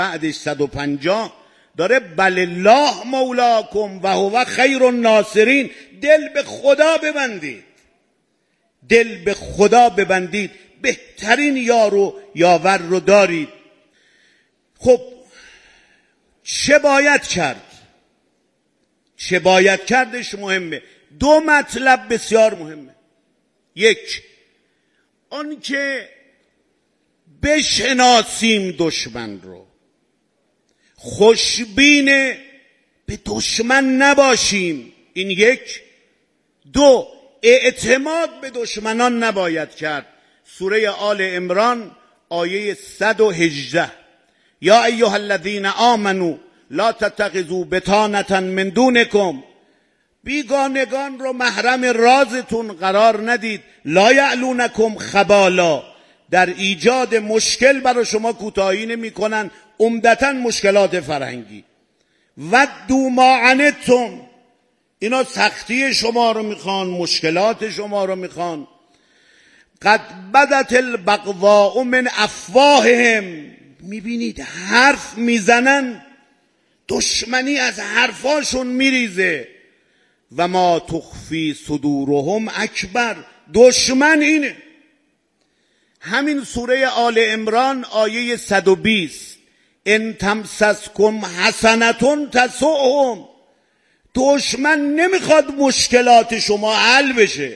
بعدش 150 داره بل الله مولاکم و هو خیر الناصرین. دل به خدا ببندید، دل به خدا ببندید، بهترین یار و یاور رو دارید. خب چه باید کرد؟ چه باید کردش مهمه. دو مطلب بسیار مهمه. یک، آن که بشناسیم دشمن رو، خوشبین به دشمن نباشیم، این یک. دو، اعتماد به دشمنان نباید کرد. سوره آل عمران آیه 118 یا ایها الذین آمنوا لا تتخذوا بطانة من دونکم، بیگانگان رو محرم رازتون قرار ندید. لا یعلونکم خبالا، در ایجاد مشکل برای شما کوتاهی نمی کنن، عمدتاً مشکلات فرهنگی. ودوا ما عنتم، اینا سختی شما رو میخوان، مشکلات شما رو میخوان. قد بدت البغضاء من افواههم، میبینید حرف میزنن، دشمنی از حرفاشون میریزه. و ما تخفی صدورهم اکبر، دشمن اینه. همین سوره آل عمران آیه 120 ان تمسسکم حسنة تسؤهم، دشمن نمیخواد مشکلات شما حل بشه.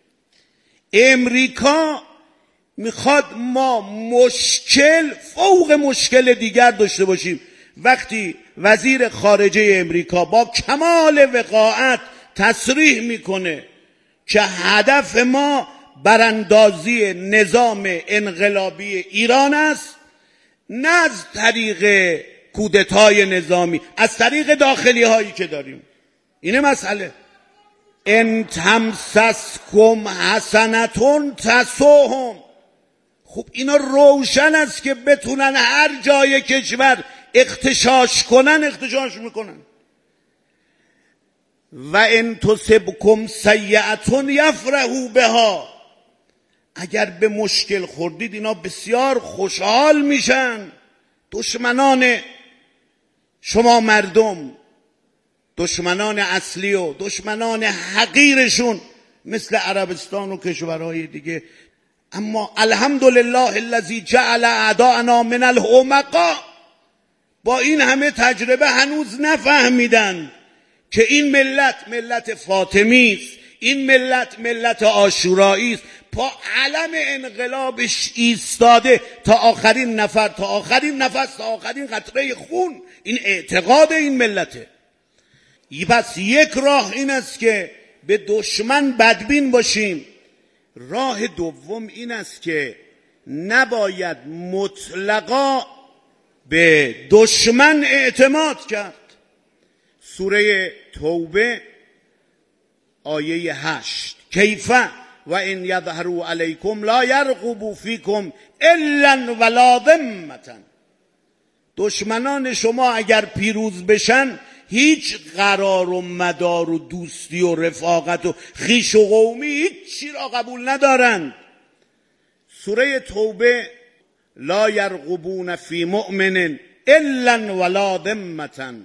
امریکا میخواد ما مشکل فوق مشکل دیگر داشته باشیم. وقتی وزیر خارجه امریکا با کمال وقاحت تصریح میکنه که هدف ما براندازی نظام انقلابی ایران است، نه از طریق کودتای نظامی، از طریق داخلی هایی که داریم. اینه مسئله. ان تمسسکم حسنة تسؤهم، خب اینا روشن است که بتونن هر جای کشور اغتشاش کنن، اغتشاش میکنن. و ان تصبکم سیئة یفرحوا بها، اگر به مشکل خوردید اینا بسیار خوشحال میشن. دشمنان شما مردم، دشمنان اصلی و دشمنان حقیرشون مثل عربستان و کشورهای دیگه. اما الحمدلله الذی جعل اعداءنا من الحمقاء، با این همه تجربه هنوز نفهمیدن که این ملت ملت فاطمی است، این ملت ملت عاشورایی است. پا علم انقلابش ایستاده تا آخرین نفر، تا آخرین نفس، تا آخرین قطره خون. این اعتقاد این ملته. پس یک راه این است که به دشمن بدبین باشیم. راه دوم این است که نباید مطلقا به دشمن اعتماد کرد. سوره توبه آیه 8 کیفه و ان یظهروا علیکم لا یرقبوا فیکم الا ولا ذمة، دشمنان شما اگر پیروز بشن هیچ قرار و مدار و دوستی و رفاقت و خویش و قومی هیچ چی را قبول ندارند. سوره توبه لا یرقبون فی مؤمن الا ولا ذمة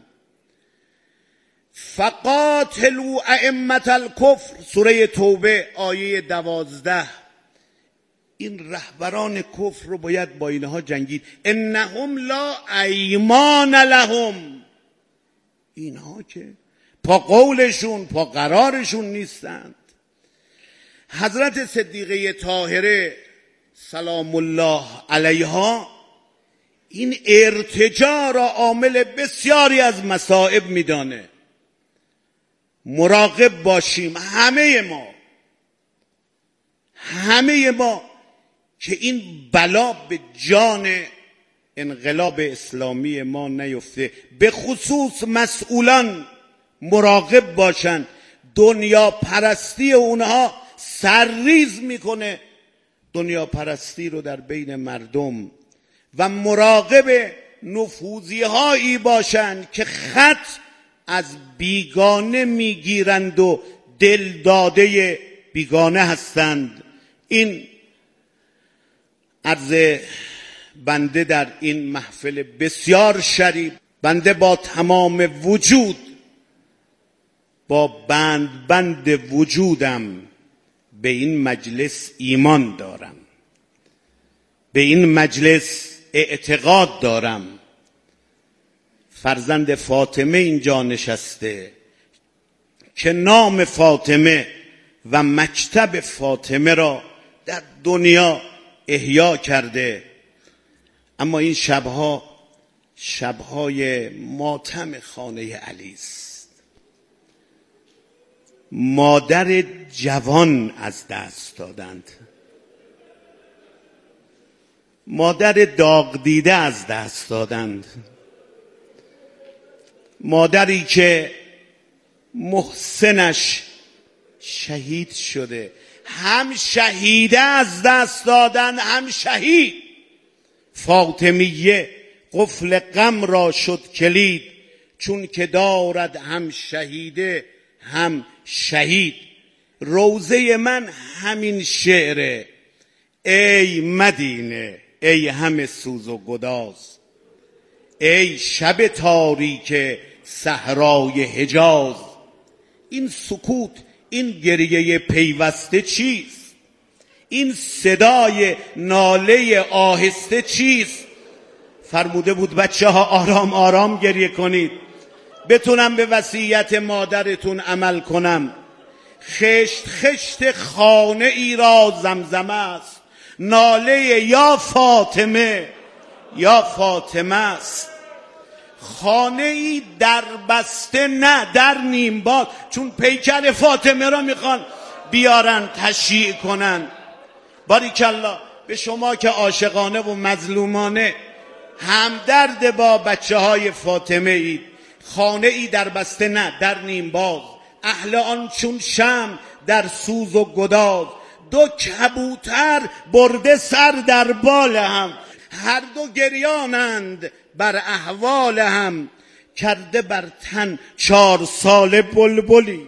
فقاتلوا ائمة الکفر. سوره توبه آیه 12 این رهبران کفر رو باید با اینها جنگید. انهم لا ایمان لهم، اینها که پا قولشون پا قرارشون نیستند. حضرت صدیقه طاهره سلام الله علیها این ارتجاع را عامل بسیاری از مصائب میدانه. مراقب باشیم همه ما که این بلا به جان انقلاب اسلامی ما نیفته. به خصوص مسئولان مراقب باشن. دنیا پرستی اونها سرریز میکنه دنیا پرستی رو در بین مردم، و مراقب نفوذی هایی باشن که خط از بیگانه میگیرند و دل داده بیگانه هستند. این عرض بنده در این محفل بسیار شریف، بنده با تمام وجود، با بند وجودم به این مجلس ایمان دارم، به این مجلس اعتقاد دارم. فرزند فاطمه اینجا نشسته که نام فاطمه و مکتب فاطمه را در دنیا احیا کرده، اما این شبهای ماتم خانه علی است. مادر جوان از دست دادند، مادر داغ دیده از دست دادند، مادری که محسنش شهید شده، هم شهیده از دست دادن هم شهید. فاطمیه قفل غم را شد کلید، چون که دارد هم شهیده هم شهید. روزه من همین شعره: ای مدینه ای همه سوز و گداز، ای شب تاریک صحرای حجاز. این سکوت، این گریه پیوسته چیست؟ این صدای ناله آهسته چیست؟ فرموده بود بچه ها آرام آرام گریه کنید، بتونم به وصیت مادرتون عمل کنم. خشت خشت خانه ای را زمزمه است، ناله یا فاطمه یا فاطمه است. خانه ای در بسته نه در نیم باز، چون پیکر فاطمه را میخوان بیارن تشییع کنن. باریکالله به شما که عاشقانه و مظلومانه همدرد با بچه های فاطمه اید. خانه ای در بسته نه در نیم باز، اهل آن چون شمع در سوز و گداز. دو کبوتر برده سر در بال هم، هر دو گریانند بر احوال هم. کرده بر تن 4 ساله بلبلی،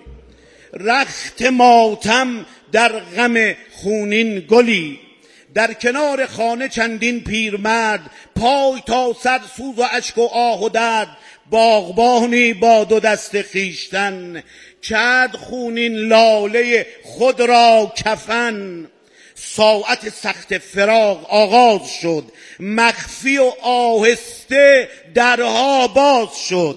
رخت ماتم در غم خونین گلی. در کنار خانه چندین پیرمرد، پای تا سر سوز و اشک و آه و درد. باغبانی با 2 دست خویشتن، کرد خونین لاله خود را کفن. ساعت سخت فراق آغاز شد، مخفی و آهسته درها باز شد.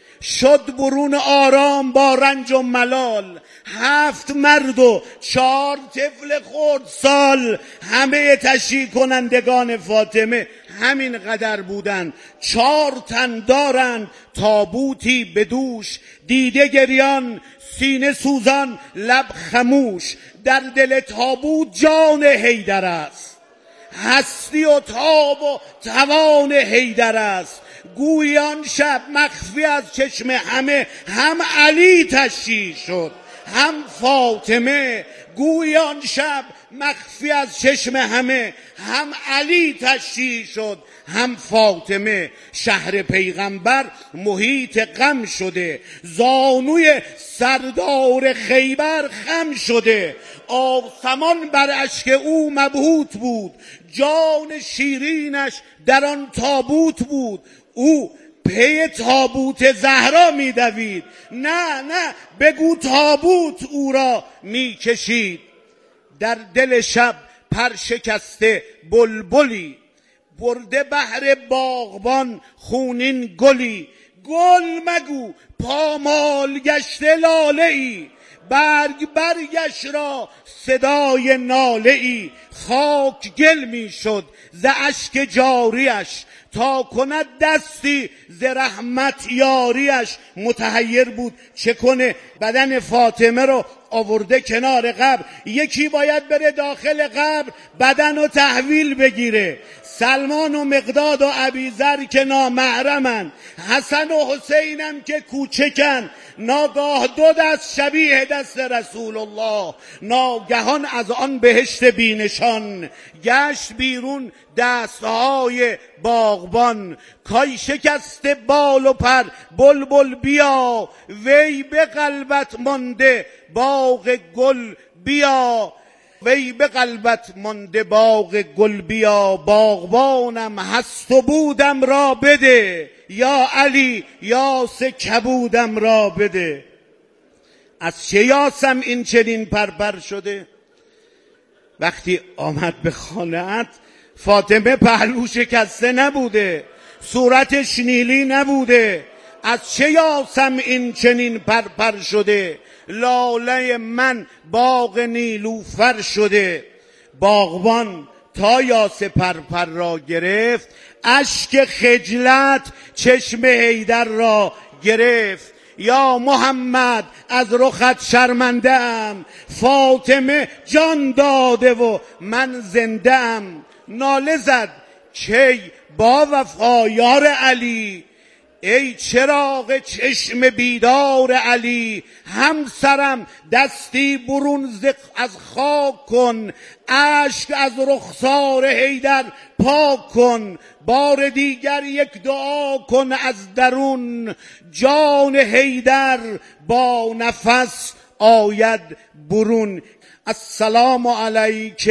شد برون آرام با رنج و ملال، 7 مرد و 4 طفل خردسال. همه تشییع کنندگان فاطمه همین قدر بودن. 4 تن دارند تابوتی به دوش، دیده گریان سینه سوزان لب خموش. در دل تابوت جان حیدر است، هستی و تاب و توان حیدر است. گویی آن شب مخفی از چشم همه، هم علی تشییع شد هم فاطمه. گویی آن شب مخفی از چشم همه، هم علی تشییع شد هم فاطمه. شهر پیغمبر محیط غم شده، زانوی سردار خیبر خم شده. آسمان بر اشک او مبهوت بود، جان شیرینش در آن تابوت بود. او پی تابوت زهرا می دوید، نه بگو تابوت او را می کشید. در دل شب پر شکسته بلبلی، برده بهر باغبان خونین گلی. گل مگو پامال گشته لاله ای، برگش را صدای ناله ای. خاک گل می شد ز اشک جاریش، تا کند دستی ز رحمت یاریش. متحیر بود چه کنه، بدن فاطمه رو آورده کنار قبر. یکی باید بره داخل قبر بدن رو تحویل بگیره. سلمان و مقداد و ابیذر که نامحرمن، حسن و حسینم که کوچکن. ناگاه 2 دست شبیه دست رسول الله، ناگهان از آن بهشت بینشان. گشت بیرون دستهای باغبان، کای شکسته بال و پر بلبل بیا. وی به قلبت مانده باغ گل بیا. وی به قلبت مانده باغ گل بیا، باغبانم هست و بودم را بده، یا علی یاس کبودم را بده. از چه یاسم این چنین پرپر شده؟ وقتی آمد به خانه‌ات فاطمه پهلو شکسته نبوده، صورتش نیلی نبوده. از چه یاسم این چنین پرپر شده؟ لاله من باغ نیلوفر شده. باغبان تا یاس پرپر را گرفت، اشک خجلت چشم حیدر را گرفت. یا محمد از رخت شرمنده ام، فاطمه جان داده و من زنده ام. ناله زد کی با وفا یار علی، ای چراغ چشم بیدار علی. همسرم دستی برون از خاک کن، اشک از رخسار حیدر پاک کن. بار دیگر یک دعا کن از درون، جان حیدر با نفس آید برون. السلام علیک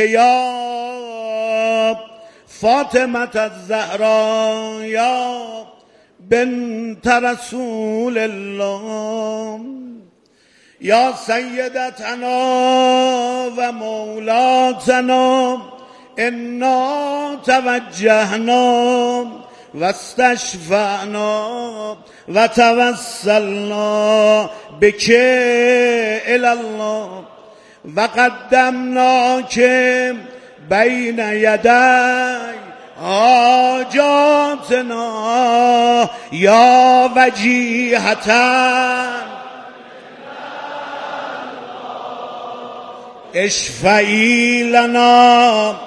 یا فاطمه الزهرا، یا بنت رسول الله، یا سیدتنا و مولاتنا، انا توجهنا و استشفعنا و توسلنا بک الی الله و قدمناک بین یدی حاجاتنا یا وجیهتا اشفعی لنا.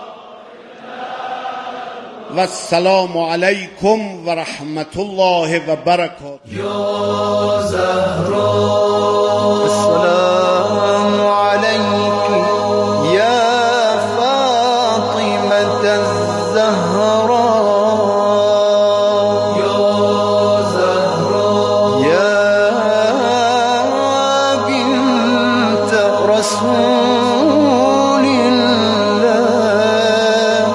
و السلام علیکم و رحمت الله و برکاته. یا زهرا السلام علیک یا فاطمة الزهرا، یا زهرا یا بنت رسول الله،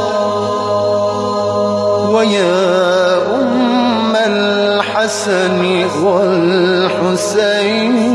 و یا ام الحسن والحسین.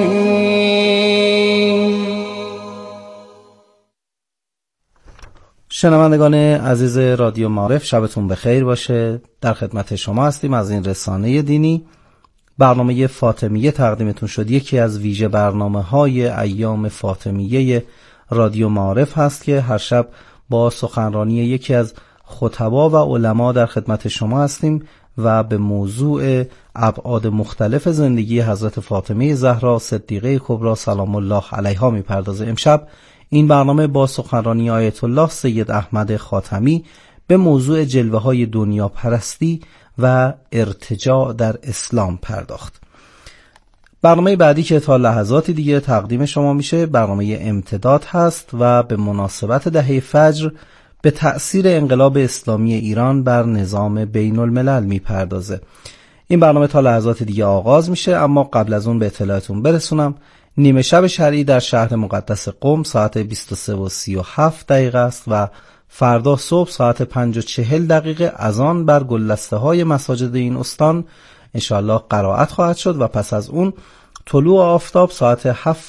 شنوندگان عزیز رادیو معارف، شبتون بخیر باشه. در خدمت شما هستیم از این رسانه دینی. برنامه فاطمیه تقدیمتون شد. یکی از ویژه برنامه‌های ایام فاطمیه رادیو معارف هست که هر شب با سخنرانی یکی از خطبا و علما در خدمت شما هستیم و به موضوع ابعاد مختلف زندگی حضرت فاطمه زهرا صدیقه کبری سلام الله علیها میپردازه. امشب این برنامه با سخنرانی آیت الله سید احمد خاتمی به موضوع جلوه‌های دنیا پرستی و ارتجاع در اسلام پرداخت. برنامه بعدی که تا لحظاتی دیگه تقدیم شما میشه برنامه امتداد هست و به مناسبت دهه فجر به تأثیر انقلاب اسلامی ایران بر نظام بین الملل میپردازه. این برنامه تا لحظات دیگه آغاز میشه، اما قبل از اون به اطلاعتون برسونم نیمه شب شرعی در شهر مقدس قم ساعت 23:37 است و فردا صبح ساعت 5:40 از آن بر گلدسته‌های مساجد این استان انشاءالله قرائت خواهد شد و پس از اون طلوع آفتاب ساعت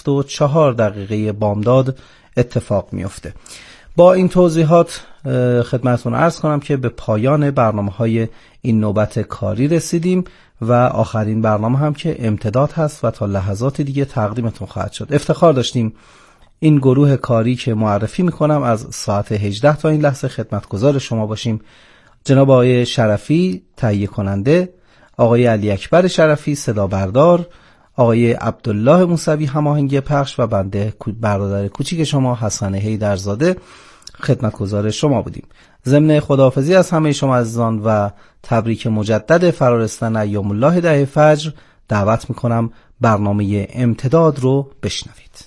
7:04 بامداد اتفاق میفته. با این توضیحات خدمتتون عرض کنم که به پایان برنامه‌های این نوبت کاری رسیدیم و آخرین برنامه هم که امتداد هست و تا لحظات دیگه تقدیمتون خواهد شد. افتخار داشتیم این گروه کاری که معرفی میکنم از ساعت 18 تا این لحظه خدمتگزار شما باشیم. جناب آقای شرفی تهیه کننده، آقای علی اکبر شرفی صدا بردار، آقای عبدالله موسوی هماهنگی پخش و بنده برادر کوچیک شما حسن حیدرزاده خدمتگزار شما بودیم. ضمن خداحافظی از همه شما عزیزان و تبریک مجدد فرارسیدن ایام الله دهه فجر دعوت میکنم برنامه امتداد رو بشنوید.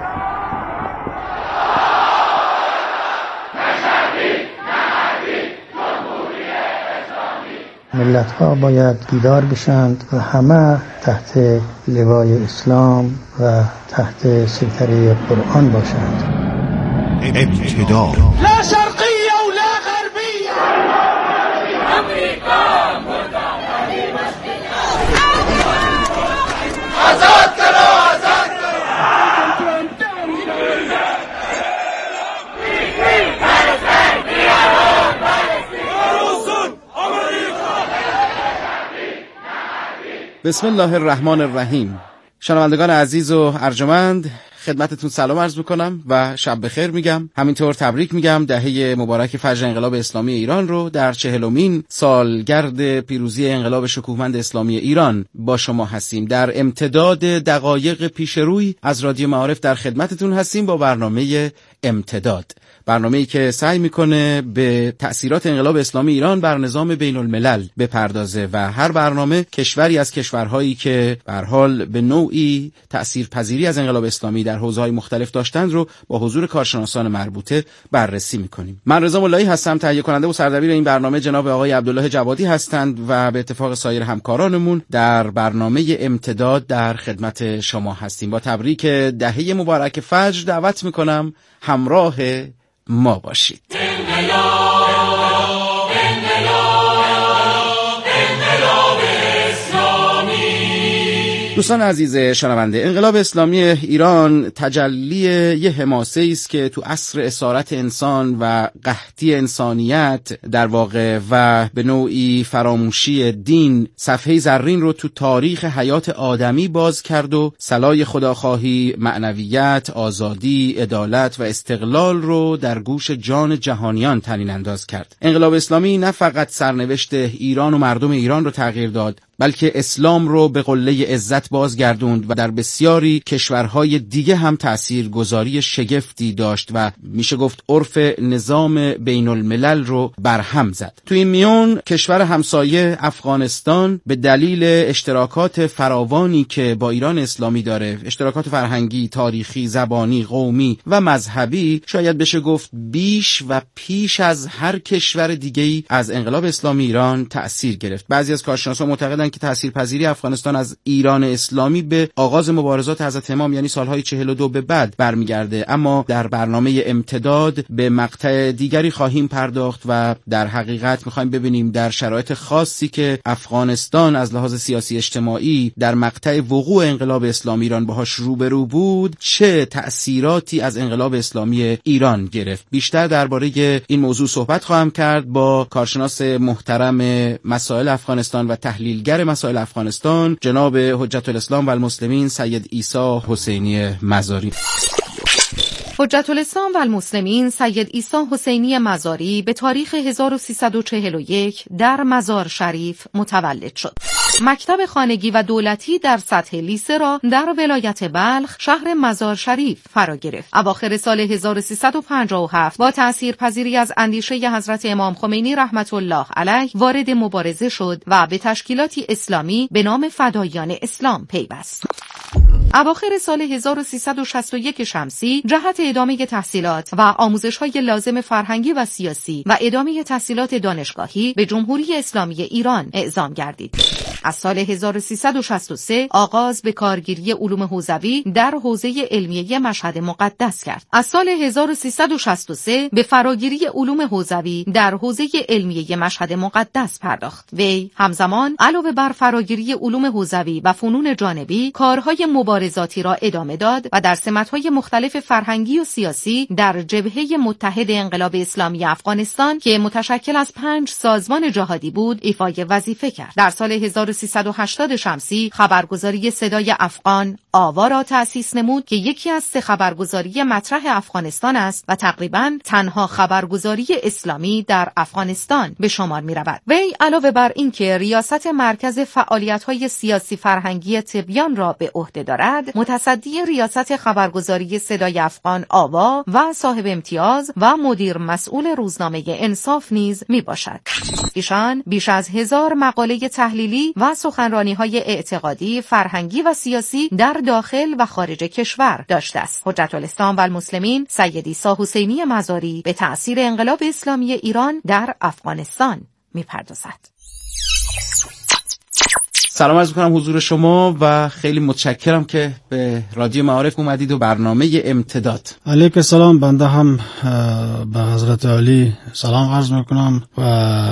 ملت ها باید بیدار بشند و همه تحت لوای اسلام و تحت سیطره قرآن باشند. امتداد. لا شرقية ولا غربية. أمريكا مردة آزاد کرو آزاد بسم الله الرحمن الرحیم. شنوندگان عزیز و ارجمند، خدمتتون سلام عرض میکنم و شب بخیر میگم. همینطور تبریک میگم دهه مبارک فجر انقلاب اسلامی ایران رو در 40مین سالگرد پیروزی انقلاب شکوهمند اسلامی ایران با شما هستیم. در امتداد دقایق پیش روی از رادیو معارف در خدمتتون هستیم با برنامه امتداد، برنامه‌ای که سعی میکنه به تأثیرات انقلاب اسلامی ایران بر نظام بین الملل بپردازه و هر برنامه کشوری از کشورهایی که به هر حال به نوعی تأثیرپذیری از انقلاب اسلامی در حوزه‌های مختلف داشتند رو با حضور کارشناسان مربوطه بررسی میکنیم. من رضا ملایی هستم، تهیه کننده و سردبیر این برنامه جناب آقای عبدالله جوادی هستند و به اتفاق سایر همکارانمون در برنامه امتداد در خدمت شما هستیم. با تبریک دهه مبارک فجر دعوت میکنم همراه ما باشید. دوستان عزیز شنونده، انقلاب اسلامی ایران تجلی یه حماسه است که تو عصر اسارت انسان و قحطی انسانیت در واقع و به نوعی فراموشی دین صفحه زرین رو تو تاریخ حیات آدمی باز کرد و صلای خداخواهی، معنویت، آزادی، عدالت و استقلال رو در گوش جان جهانیان طنین انداز کرد. انقلاب اسلامی نه فقط سرنوشت ایران و مردم ایران رو تغییر داد، بلکه اسلام رو به قله عزت بازگردوند و در بسیاری کشورهای دیگه هم تأثیرگذاری شگفتی داشت و میشه گفت عرف نظام بین الملل رو برهم زد. تو این میون کشور همسایه افغانستان به دلیل اشتراکات فراوانی که با ایران اسلامی داره، اشتراکات فرهنگی، تاریخی، زبانی، قومی و مذهبی، شاید بشه گفت بیش و پیش از هر کشور دیگه‌ای از انقلاب اسلامی ایران تأثیر گرفت. بعضی از کارشناسان معتقدند که تاثیرپذیری افغانستان از ایران اسلامی به آغاز مبارزات حضرت امام یعنی سالهای 42 به بعد برمیگرده، اما در برنامه امتداد به مقطع دیگری خواهیم پرداخت و در حقیقت میخوایم ببینیم در شرایط خاصی که افغانستان از لحاظ سیاسی اجتماعی در مقطع وقوع انقلاب اسلامی ایران باهاش روبرو بود چه تأثیراتی از انقلاب اسلامی ایران گرفت. بیشتر درباره این موضوع صحبت خواهم کرد با کارشناس محترم مسائل افغانستان و تحلیلگر مسائل افغانستان جناب حجت الاسلام و المسلمین سید عیسی حسینی مزاری. حجت الاسلام و المسلمین سید عیسی حسینی مزاری به تاریخ 1341 در مزار شریف متولد شد. مکتب خانگی و دولتی در سطح لیسه را در ولایت بلخ شهر مزار شریف فرا گرفت. اواخر سال 1357 با تأثیرپذیری از اندیشه حضرت امام خمینی رحمت الله علیه وارد مبارزه شد و به تشکیلاتی اسلامی به نام فداییان اسلام پیوست. اواخر سال 1361 شمسی جهت ادامه تحصیلات و آموزش‌های لازم فرهنگی و سیاسی و ادامه تحصیلات دانشگاهی به جمهوری اسلامی ایران اعزام گردید. از سال 1363 آغاز به کارگیری علوم حوزوی در حوزه علمیه مشهد مقدس کرد. از سال 1363 به فراگیری علوم حوزوی در حوزه علمیه مشهد مقدس پرداخت. وی همزمان علاوه بر فراگیری علوم حوزوی و فنون جانبی کارهای مبارزاتی را ادامه داد و در سمت‌های مختلف فرهنگی و سیاسی در جبهه متحد انقلاب اسلامی افغانستان که متشکل از 5 سازمان جهادی بود ایفای وظیفه کرد. در سال 1380 شمسی خبرگزاری صدای افغان آوا را تأسیس نمود که یکی از 3 خبرگزاری مطرح افغانستان است و تقریباً تنها خبرگزاری اسلامی در افغانستان به شمار می‌رود. وی علاوه بر اینکه ریاست مرکز فعالیت‌های سیاسی فرهنگی تبیان را به عهده دارد، متصدی ریاست خبرگزاری صدای افغان آوا و صاحب امتیاز و مدیر مسئول روزنامه انصاف نیز میباشد. ایشان بیش از 1000 مقاله تحلیلی و سخنرانی‌های اعتقادی، فرهنگی و سیاسی در داخل و خارج کشور داشته است. حجت الاسلام و المسلمین سید عیسی حسینی مزاری به تأثیر انقلاب اسلامی ایران در افغانستان میپردازد. سلام عرض می‌کنم حضور شما و خیلی متشکرم که به رادیو معارف اومدید و برنامه امتداد. علیک سلام. بنده هم به حضرت علی سلام عرض میکنم و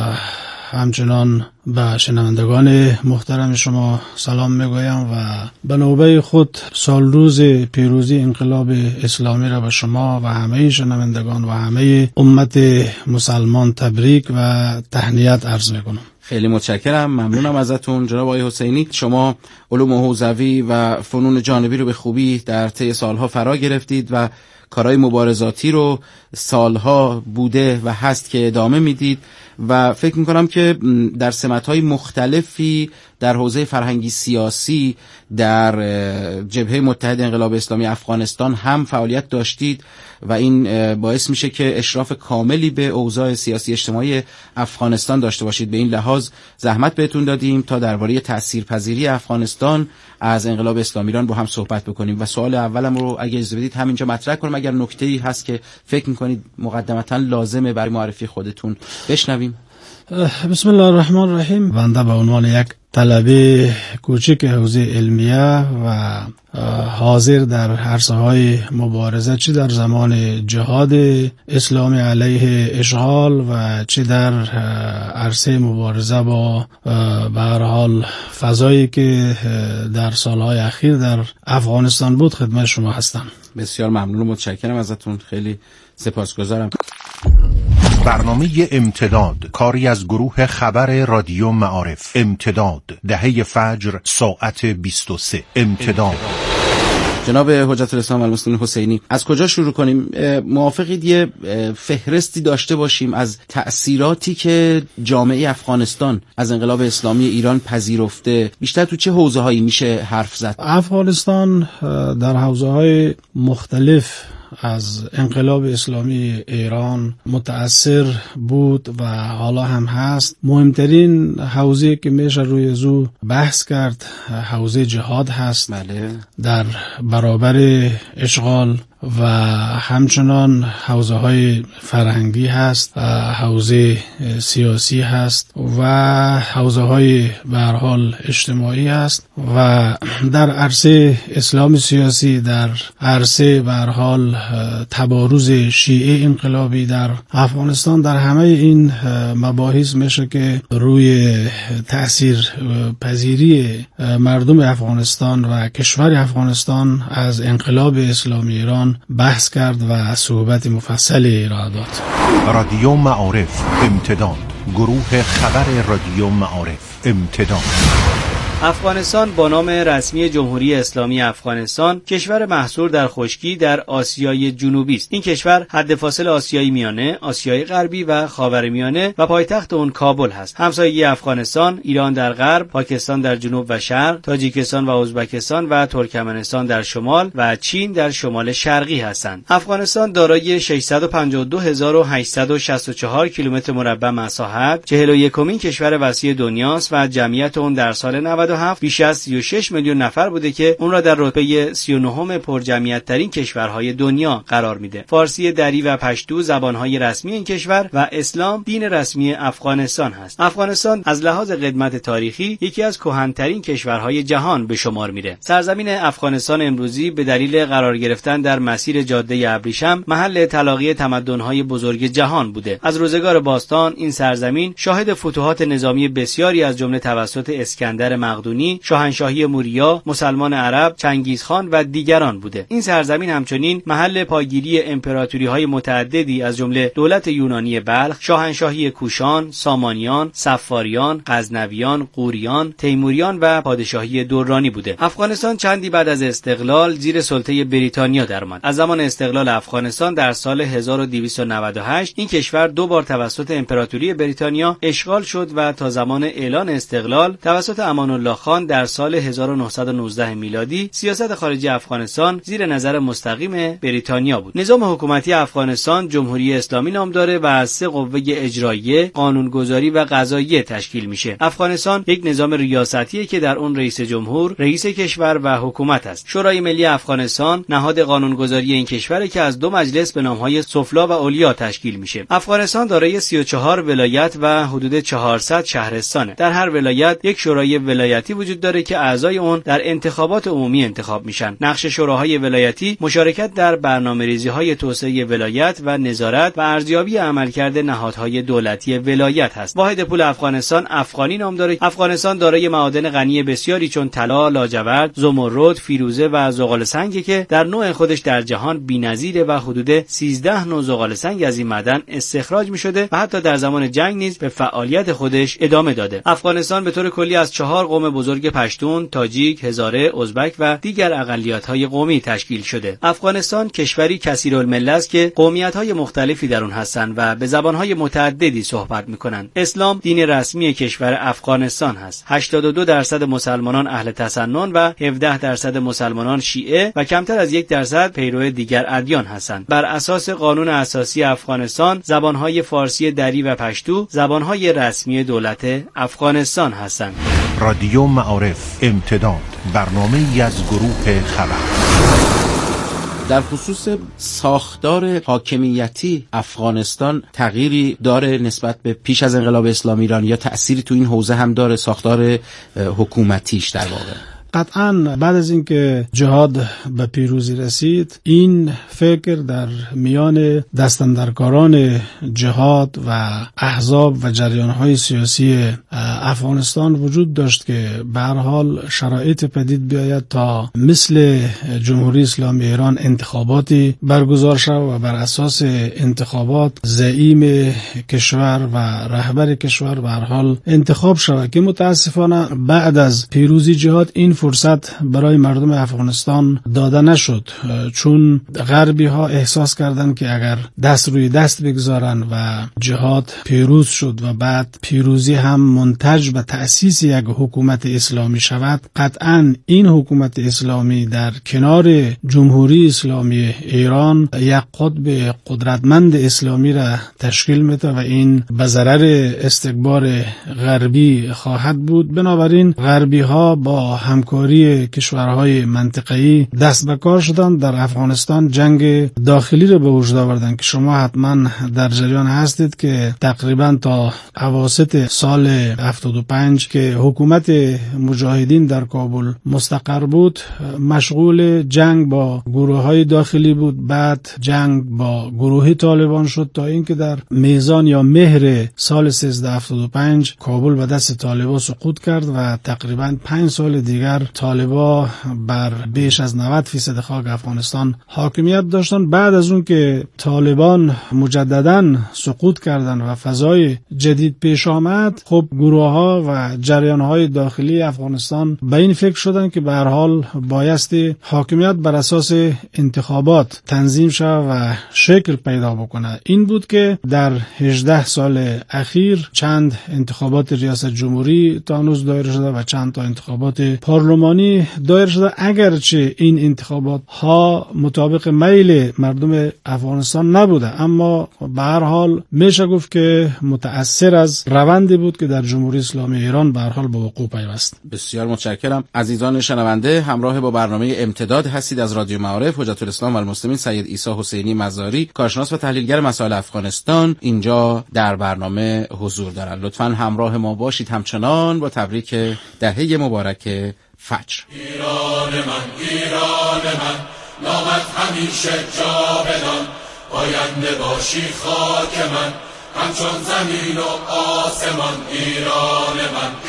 همچنان به شنوندگان محترم شما سلام میگویم و به نوبه خود سال روز پیروزی انقلاب اسلامی را به شما و همه شنوندگان و همه امت مسلمان تبریک و تهنیت عرض میکنم. خیلی متشکرم، ممنونم ازتون جناب آقای حسینی. شما علوم حوزوی و فنون جانبی رو به خوبی در طی سالها فرا گرفتید و کارهای مبارزاتی رو سالها بوده و هست که ادامه میدید و فکر میکنم که در سمت‌های مختلفی در حوزه فرهنگی سیاسی در جبهه متحد انقلاب اسلامی افغانستان هم فعالیت داشتید و این باعث میشه که اشراف کاملی به اوضاع سیاسی اجتماعی افغانستان داشته باشید. به این لحاظ زحمت بهتون دادیم تا درباره تاثیرپذیری افغانستان از انقلاب اسلامی ایران با هم صحبت بکنیم و سوال اولم رو اگه اجازه بدید همینجا مطرح کنم، اگر نکته‌ای هست که فکر میکنید مقدمتاً لازمه برای معرفی خودتون بشنویم. بسم الله الرحمن الرحیم. بنده به عنوان یک طلبه کوچک حوزه علمیه و حاضر در عرصه‌های مبارزه، چه در زمان جهاد اسلامی علیه اشغال و چه در عرصه مبارزه با به هر حال فضایی که در سالهای اخیر در افغانستان بود، خدمت شما هستم. بسیار ممنون و متشکرم ازتون، خیلی سپاسگزارم. برنامه امتداد کاری از گروه خبر رادیو معارف. امتداد دهه فجر ساعت 23. امتداد. جناب حجت الاسلام و المسلمین حسینی، از کجا شروع کنیم؟ موافقید یه فهرستی داشته باشیم از تأثیراتی که جامعه افغانستان از انقلاب اسلامی ایران پذیرفته؟ بیشتر تو چه حوزه‌هایی میشه حرف زد؟ افغانستان در حوزه‌های مختلف از انقلاب اسلامی ایران متأثر بود و حالا هم هست. مهمترین حوزه که میشه روی زو بحث کرد حوزه جهاد هست. بله. در برابر اشغال و همچنان حوزه های فرهنگی هست، حوزه سیاسی هست و حوزه های به هر حال اجتماعی هست و در عرصه اسلام سیاسی، در عرصه به هر حال تبارز شیعه انقلابی در افغانستان، در همه این مباحث میشه که روی تأثیر پذیری مردم افغانستان و کشور افغانستان از انقلاب اسلامی ایران بحث کرد و صحبت مفصلی ارائه داد. رادیو معارف امتداد، گروه خبر رادیو معارف امتداد. افغانستان با نام رسمی جمهوری اسلامی افغانستان کشور محصور در خشکی در آسیای جنوبی است. این کشور حد فاصل آسیای میانه، آسیای غربی و خاورمیانه و پایتخت اون کابل هست. همسایگی افغانستان ایران در غرب، پاکستان در جنوب و شرق، تاجیکستان و ازبکستان و ترکمنستان در شمال و چین در شمال شرقی هستند. افغانستان دارای 652864 کیلومتر مربع مساحت، 41مین کشور وسیع دنیاست و جمعیت اون در سال 97 بیش از 36 میلیون نفر بوده که اون را در رتبه 39ام پرجمعیت ترین کشورهای دنیا قرار میده. فارسی، دری و پشتو زبانهای رسمی این کشور و اسلام دین رسمی افغانستان هست. افغانستان از لحاظ قدمت تاریخی یکی از کهن‌ترین کشورهای جهان به شمار میره. سرزمین افغانستان امروزی به دلیل قرار گرفتن در مسیر جاده ابریشم محل تلاقی تمدن‌های بزرگ جهان بوده. از روزگار باستان این سرزمین شاهد فتوحات نظامی بسیاری از جمله توسط اسکندر مقدونی، شاهنشاهی موریا، مسلمان عرب، چنگیزخان و دیگران بوده. این سرزمین همچنین محل پایگیری امپراتوری‌های متعددی از جمله دولت یونانی بلخ، شاهنشاهی کوشان، سامانیان، صفاریان، غزنویان، غوریان، تیموریان و پادشاهی درانی بوده. افغانستان چندی بعد از استقلال زیر سلطه بریتانیا درآمد. از زمان استقلال افغانستان در سال 1298 این کشور دو بار توسط امپراتوری بریتانیا اشغال شد و تا زمان اعلان استقلال توسط امان الله خان در سال 1919 میلادی سیاست خارجی افغانستان زیر نظر مستقیم بریتانیا بود. نظام حکومتی افغانستان جمهوری اسلامی نام داره و از 3 قوه اجراییه، قانونگذاری و قضاییه تشکیل میشه. افغانستان یک نظام ریاستیه که در اون رئیس جمهور، رئیس کشور و حکومت است. شورای ملی افغانستان نهاد قانونگذاری این کشوره که از 2 مجلس به نامهای سفلا و علیا تشکیل میشه. افغانستان دارای 34 ولایت و حدود 400 شهرستانه. در هر ولایت یک شورای ولایتی ولایتی وجود داره که اعضای اون در انتخابات عمومی انتخاب میشن. نقش شوراهای ولایتی مشارکت در برنامه‌ریزی‌های توسعه ولایت و نظارت و ارزیابی عملکرد نهادهای دولتی ولایت هست. واحد پول افغانستان افغانی نام داره. افغانستان دارای معادن غنی بسیاری چون طلا، لاجورد، زمرد، فیروزه و زغال سنگی که در نوع خودش در جهان بی‌نظیره و حدود 13 نوع زغال سنگ از این معدن استخراج می‌شده و حتی در زمان جنگ نیز به فعالیت خودش ادامه داده. افغانستان به طور کلی از 4 قوم بزرگ پشتون، تاجیک، هزاره، ازبک و دیگر اقلیت‌های قومی تشکیل شده. افغانستان کشوری کثیرالملت است که قومیت‌های مختلفی در آن هستند و به زبان‌های متعددی صحبت می‌کنند. اسلام دین رسمی کشور افغانستان هست. 82% مسلمانان اهل تسنن و 17% مسلمانان شیعه و کمتر از 1% پیرو دیگر ادیان هستند. بر اساس قانون اساسی افغانستان، زبان‌های فارسی دری و پشتو زبان‌های رسمی دولت افغانستان هستند. رادیو معارف امتداد، برنامه‌ای از گروه خبر. در خصوص ساختار حاکمیتی افغانستان تغییری داره نسبت به پیش از انقلاب اسلامی ایران یا تأثیری تو این حوزه هم داره ساختار حکومتیش در واقع؟ قطعاً بعد از اینکه جهاد به پیروزی رسید، این فکر در میان دستاندرکاران جهاد و احزاب و جریان‌های سیاسی افغانستان وجود داشت که به هر حال شرایط پدید بیاید تا مثل جمهوری اسلامی ایران انتخاباتی برگزار شود و بر اساس انتخابات زعیم کشور و رهبر کشور به هر حال انتخاب شود که متاسفانه بعد از پیروزی جهاد این فرصت برای مردم افغانستان داده نشد، چون غربی ها احساس کردند که اگر دست روی دست بگذارن و جهاد پیروز شد و بعد پیروزی هم منتج به تأسیس یک حکومت اسلامی شود، قطعاً این حکومت اسلامی در کنار جمهوری اسلامی ایران یک قطب قدرتمند اسلامی را تشکیل میده و این به ضرر استکبار غربی خواهد بود. بنابراین غربی ها با همکاری کشورهای منطقه‌ای دست به کار شدند در افغانستان جنگ داخلی را به وجود آوردند که شما حتما در جریان هستید که تقریبا تا اواسط سال 75 که حکومت مجاهدین در کابل مستقر بود مشغول جنگ با گروه‌های داخلی بود، بعد جنگ با گروه طالبان شد تا اینکه در میزان یا مهر سال 1375 کابل به دست طالبان سقوط کرد و تقریبا 5 سال دیگر طالبان بر بیش از 90% خاک افغانستان حاکمیت داشتن. بعد از اون که طالبان مجددا سقوط کردند و فضای جدید پیش آمد، خب گروه‌ها و جریان‌های داخلی افغانستان به این فکر شدند که به هر حال بایستی حاکمیت بر اساس انتخابات تنظیم شود و شکل پیدا بکنه. این بود که در 18 سال اخیر چند انتخابات ریاست جمهوری تا هنوز دایر شده و چند تا انتخابات پارلمانی دایر شده، اگرچه این انتخابات ها مطابق میل مردم افغانستان نبوده، اما به هر حال میشه گفت که متأثر از روندی بود که در جمهوری اسلامی ایران به هر حال به وقوع پیوست. بسیار متشکرم. عزیزان شنونده، همراه با برنامه امتداد هستید از رادیو معارف. حجت الاسلام و المسلمین سید عیسی حسینی مزاری، کارشناس و تحلیلگر مسائل افغانستان، اینجا در برنامه حضور دارند. لطفاً همراه ما باشید همچنان با تبریک دهه مبارک فجر. ایران من نامت همیشه جاودان، پاینده باشی خاک من همچون زمین و آسمان. ایران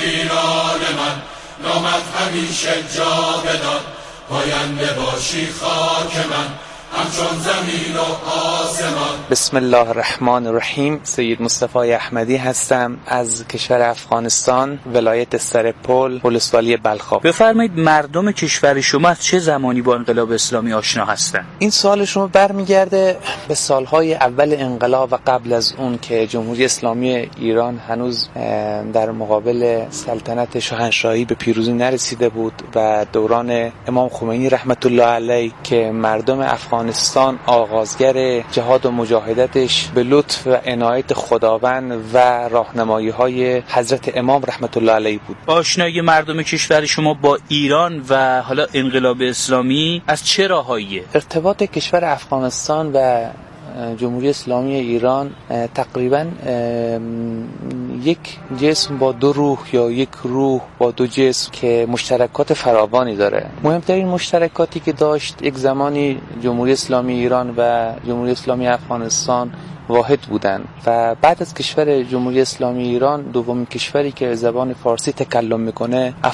من نامت همیشه جاودان، پاینده باشی خاک من همچون زمین و آسمان. بسم الله الرحمن الرحیم. سید مصطفی احمدی هستم از کشور افغانستان، ولایت سرپل، ولسوالی بلخاب. بفرمایید مردم کشور شما از چه زمانی با انقلاب اسلامی آشنا هستند؟ این سوال شما برمیگرده به سالهای اول انقلاب و قبل از اون که جمهوری اسلامی ایران هنوز در مقابل سلطنت شاهنشاهی به پیروزی نرسیده بود و دوران امام خمینی رحمت الله علیه که مردم افغانستان آغازگر جهاد و مجاهدتش به لطف و عنایت خداوند و راهنمایی‌های حضرت امام رحمت الله علیه بود. آشنایی مردم کشور شما با ایران و حالا انقلاب اسلامی از چه راهاییه؟ ارتباط کشور افغانستان و جمهوری اسلامی ایران تقریبا یک جسم با دو روح یا یک روح با دو جسم که مشترکات فراوانی داره. مهمترین مشترکاتی که داشت، یک زمانی جمهوری اسلامی ایران و جمهوری اسلامی افغانستان واحد بودن و بعد از کشور جمهوری اسلامی ایران دومین کشوری که زبان فارسی تکلم میکنه